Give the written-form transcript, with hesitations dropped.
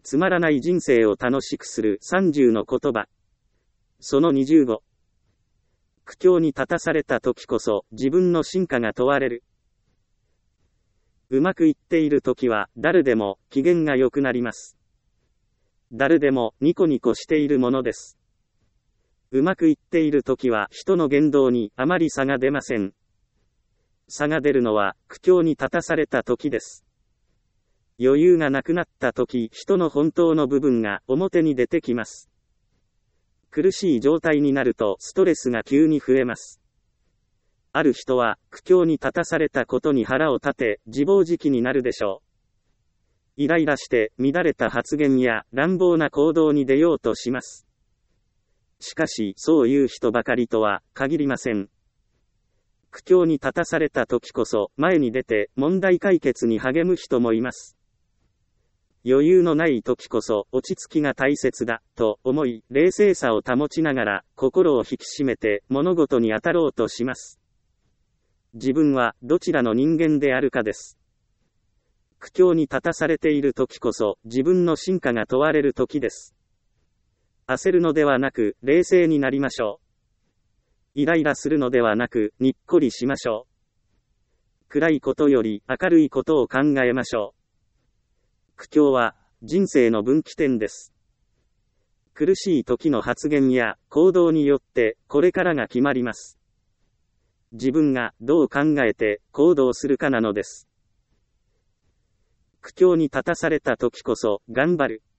つまらない人生を楽しくする30の言葉。その25。苦境に立たされた時こそ自分の真価が問われる。うまくいっている時は誰でも機嫌が良くなります。誰でもニコニコしているものです。うまくいっている時は人の言動にあまり差が出ません。差が出るのは苦境に立たされた時です。余裕がなくなった時、人の本当の部分が表に出てきます。苦しい状態になるとストレスが急に増えます。ある人は苦境に立たされたことに腹を立て自暴自棄になるでしょう。イライラして乱れた発言や乱暴な行動に出ようとします。しかしそういう人ばかりとは限りません。苦境に立たされた時こそ前に出て問題解決に励む人もいます。余裕のない時こそ落ち着きが大切だと思い、冷静さを保ちながら心を引き締めて物事に当たろうとします。自分はどちらの人間であるかです。苦境に立たされている時こそ自分の真価が問われる時です。焦るのではなく冷静になりましょう。イライラするのではなくにっこりしましょう。暗いことより明るいことを考えましょう。苦境は人生の分岐点です。苦しい時の発言や行動によってこれからが決まります。自分がどう考えて行動するかなのです。苦境に立たされた時こそ頑張る。